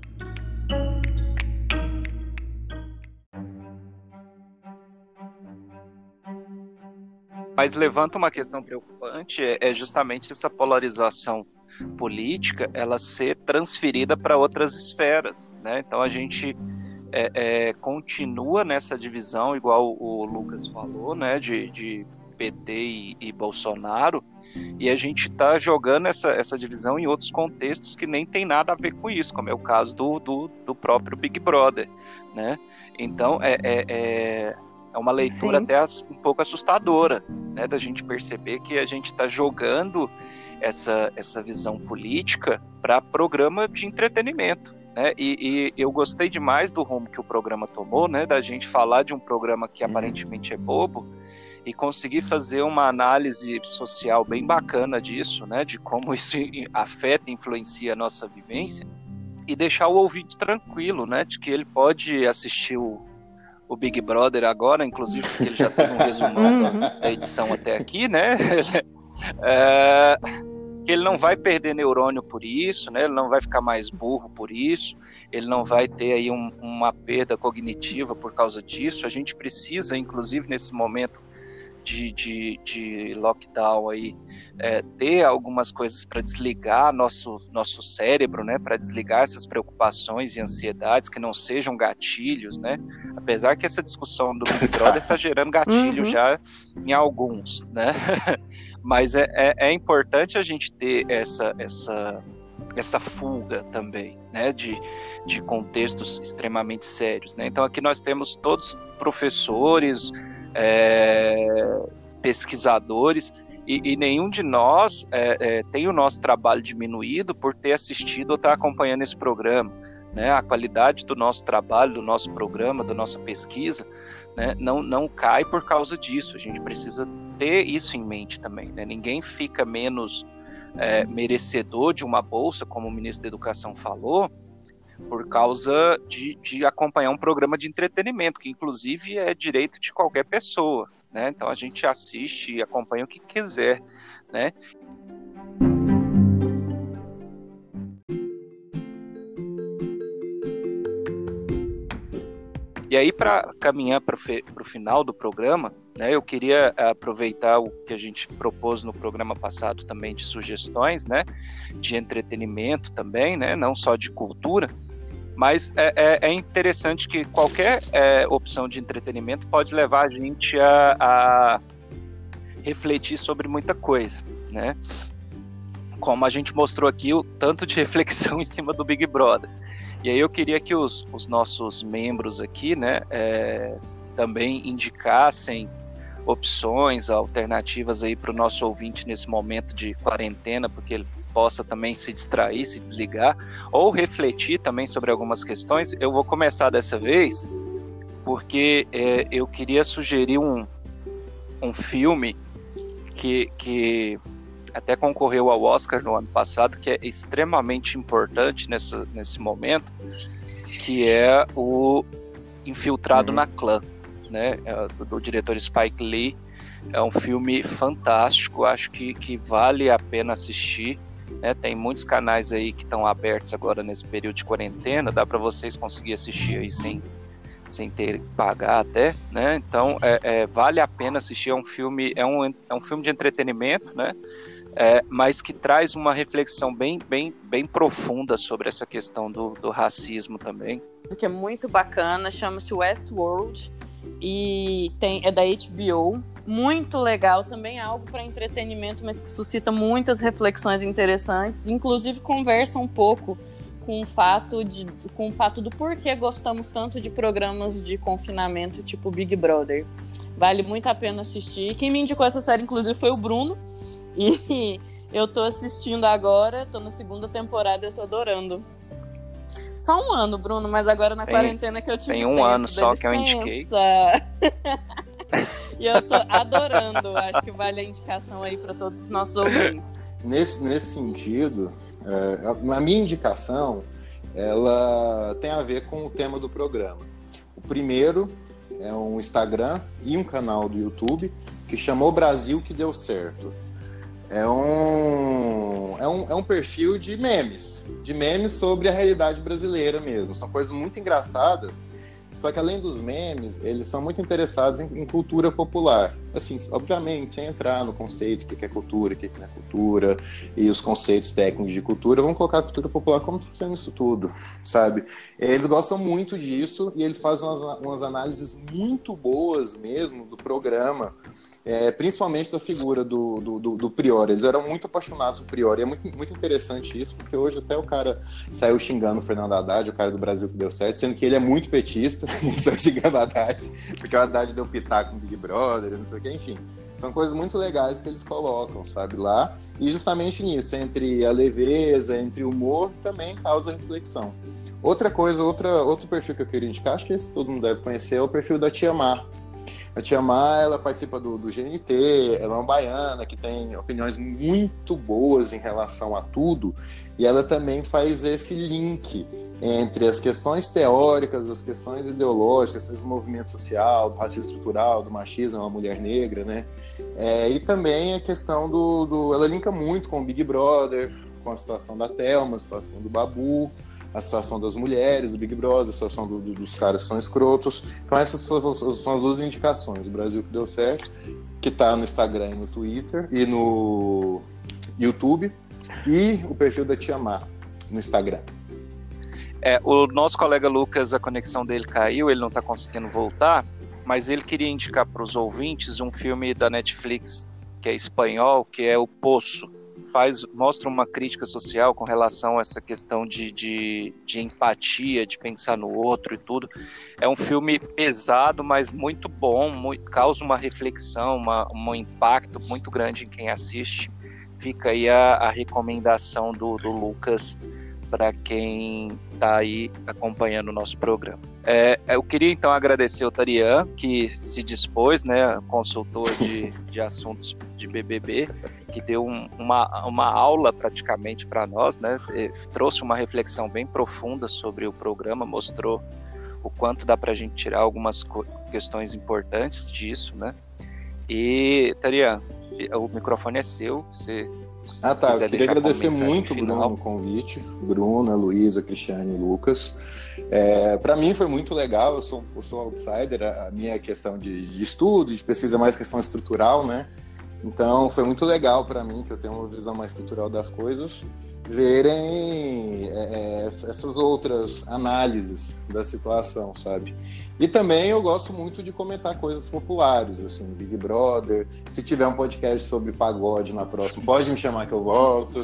Mas levanta uma questão preocupante, é justamente essa polarização política, ela ser transferida para outras esferas, né? Então a gente é, é, continua nessa divisão, igual o Lucas falou, né? De, de P T e, e Bolsonaro, e a gente está jogando essa, essa divisão em outros contextos que nem tem nada a ver com isso, como é o caso do, do, do próprio Big Brother, né? Então é, é, é, é uma leitura Sim. até um pouco assustadora, né? Da gente perceber que a gente está jogando essa, essa visão política para programa de entretenimento, né? E, e eu gostei demais do rumo que o programa tomou, né? Da gente falar de um programa que aparentemente é bobo e conseguir fazer uma análise social bem bacana disso, né? De como isso afeta e influencia a nossa vivência, e deixar o ouvinte tranquilo, né? De que ele pode assistir o, o Big Brother agora, inclusive porque ele já teve um resumão da, da edição até aqui, né? é... que ele não vai perder neurônio por isso, né? Ele não vai ficar mais burro por isso, ele não vai ter aí um, uma perda cognitiva por causa disso. A gente precisa, inclusive nesse momento de, de, de lockdown aí, é, ter algumas coisas para desligar nosso, nosso cérebro, né? Para desligar essas preocupações e ansiedades que não sejam gatilhos, né? Apesar que essa discussão do Big Brother está gerando gatilho uhum. já em alguns, né? Mas é, é, é importante a gente ter essa, essa, essa fuga também, né, de, de contextos extremamente sérios, né? Então aqui nós temos todos professores, é, pesquisadores, e, e nenhum de nós é, é, tem o nosso trabalho diminuído por ter assistido ou estar acompanhando esse programa, né? A qualidade do nosso trabalho, do nosso programa, da nossa pesquisa, né, não, não cai por causa disso. A gente precisa ter isso em mente também, né? Ninguém fica menos é, merecedor de uma bolsa, como o ministro da Educação falou, por causa de, de acompanhar um programa de entretenimento, que inclusive é direito de qualquer pessoa, né? Então a gente assiste e acompanha o que quiser, né? E aí, para caminhar para o final do programa, né, eu queria aproveitar o que a gente propôs no programa passado também de sugestões, né, de entretenimento também, né, não só de cultura, mas é, é interessante que qualquer é, opção de entretenimento pode levar a gente a, a refletir sobre muita coisa, né? Como a gente mostrou aqui, o tanto de reflexão em cima do Big Brother. E aí eu queria que os, os nossos membros aqui, né, é, também indicassem opções, alternativas aí para o nosso ouvinte nesse momento de quarentena, porque ele possa também se distrair, se desligar, ou refletir também sobre algumas questões. Eu vou começar dessa vez, porque é, eu queria sugerir um, um filme que... que até concorreu ao Oscar no ano passado, que é extremamente importante nessa, nesse momento, que é o Infiltrado uhum. na Clã, né? É, do, do diretor Spike Lee. É um filme fantástico, acho que, que vale a pena assistir, né? Tem muitos canais aí que estão abertos agora nesse período de quarentena, dá para vocês conseguirem assistir aí sem, sem ter que pagar até, né? Então é, é, vale a pena assistir. É um filme, é um, é um filme de entretenimento, né? É, mas que traz uma reflexão bem, bem, bem profunda sobre essa questão do, do racismo também. Que é muito bacana, chama-se Westworld e tem, é da H B O, muito legal, também é algo para entretenimento, mas que suscita muitas reflexões interessantes, inclusive conversa um pouco com o fato, de, com o fato do porquê gostamos tanto de programas de confinamento tipo Big Brother. Vale muito a pena assistir. Quem me indicou essa série, inclusive, foi o Bruno. E eu tô assistindo agora, tô na segunda temporada e eu tô adorando. Só um ano, Bruno, mas agora na tem, quarentena que eu tive Tem um tempo, ano só que eu indiquei. E eu tô adorando. Acho que vale a indicação aí para todos os nossos ouvintes. Nesse, nesse sentido, é, a minha indicação, ela tem a ver com o tema do programa. O primeiro é um Instagram e um canal do YouTube que chamou Brasil que Deu Certo. É um, é, um, é um perfil de memes, de memes sobre a realidade brasileira mesmo. São coisas muito engraçadas, só que além dos memes, eles são muito interessados em, em cultura popular. Assim, obviamente, sem entrar no conceito do que é cultura, o que não é cultura, e os conceitos técnicos de cultura, vamos colocar a cultura popular como funciona isso tudo, sabe? Eles gostam muito disso e eles fazem umas, umas análises muito boas mesmo do programa. É, principalmente da figura do, do, do, do Prior. Eles eram muito apaixonados por Prior, e é muito, muito interessante isso, porque hoje até o cara saiu xingando o Fernando Haddad, o cara do Brasil que deu certo, sendo que ele é muito petista, ele saiu xingando o Haddad, porque o Haddad deu pitaco no Big Brother, não sei o que, enfim. São coisas muito legais que eles colocam, sabe, lá, e justamente nisso, entre a leveza, entre o humor, também causa reflexão. Outra coisa, outra, outro perfil que eu queria indicar, acho que esse todo mundo deve conhecer, é o perfil da Tia Mar. A Tia Mar, ela participa do, do G N T, ela é uma baiana que tem opiniões muito boas em relação a tudo, e ela também faz esse link entre as questões teóricas, as questões ideológicas, do movimento social, do racismo estrutural, do machismo, uma mulher negra, né? É, e também a questão do, do... Ela linka muito com o Big Brother, com a situação da Thelma, a situação do Babu, a situação das mulheres, do Big Brother, a situação do, do, dos caras que são escrotos. Então essas são as duas indicações. O Brasil que Deu Certo, que está no Instagram e no Twitter, e no YouTube, e o perfil da Tia Mar no Instagram. É, o nosso colega Lucas, a conexão dele caiu, ele não está conseguindo voltar, mas ele queria indicar para os ouvintes um filme da Netflix, que é espanhol, que é O Poço. Faz, mostra uma crítica social com relação a essa questão de, de, de empatia, de pensar no outro e tudo. É um filme pesado, mas muito bom, muito, causa uma reflexão, uma, um impacto muito grande em quem assiste. Fica aí a, a recomendação do, do Lucas para quem está aí acompanhando o nosso programa. É, eu queria então agradecer o Tarian, que se dispôs, né, consultor de, de assuntos de B B B, que deu um, uma, uma aula praticamente para nós, né, trouxe uma reflexão bem profunda sobre o programa, mostrou o quanto dá para a gente tirar algumas co- questões importantes disso, né. E, Tarian, o microfone é seu, você... Ah, tá. Eu queria agradecer muito, Bruno, o convite. Bruna, Luísa, Cristiane e Lucas. É, para mim foi muito legal. Eu sou, eu sou outsider. A minha questão de, de estudo, de pesquisa é mais questão estrutural, né? Então foi muito legal para mim, que eu tenho uma visão mais estrutural das coisas, verem é, essas outras análises da situação, sabe? E também eu gosto muito de comentar coisas populares, assim, Big Brother. Se tiver um podcast sobre pagode na próxima, pode me chamar que eu volto.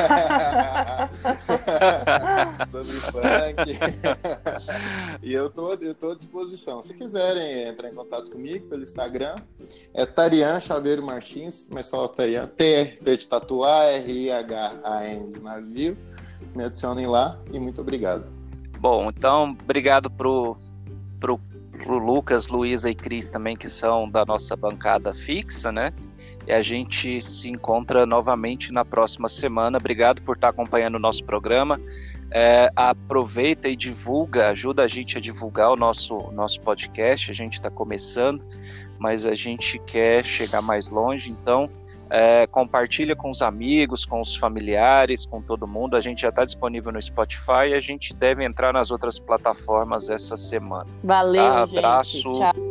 Sobre funk. E eu tô, eu tô à disposição. Se quiserem entrar em contato comigo pelo Instagram, é Tarian Chaveiro Martins, mas só Tarian, T, T de tatuar, R I H A N de navio. Me adicionem lá e muito obrigado. Bom, então, obrigado pro Pro, pro Lucas, Luísa e Cris também, que são da nossa bancada fixa, né? E a gente se encontra novamente na próxima semana. Obrigado por estar acompanhando o nosso programa. É, aproveita e divulga, ajuda a gente a divulgar o nosso, nosso podcast. A gente está começando, mas a gente quer chegar mais longe, então é, compartilha com os amigos, com os familiares, com todo mundo. A gente já está disponível no Spotify e a gente deve entrar nas outras plataformas essa semana. Valeu, tá? gente. Abraço. Tchau.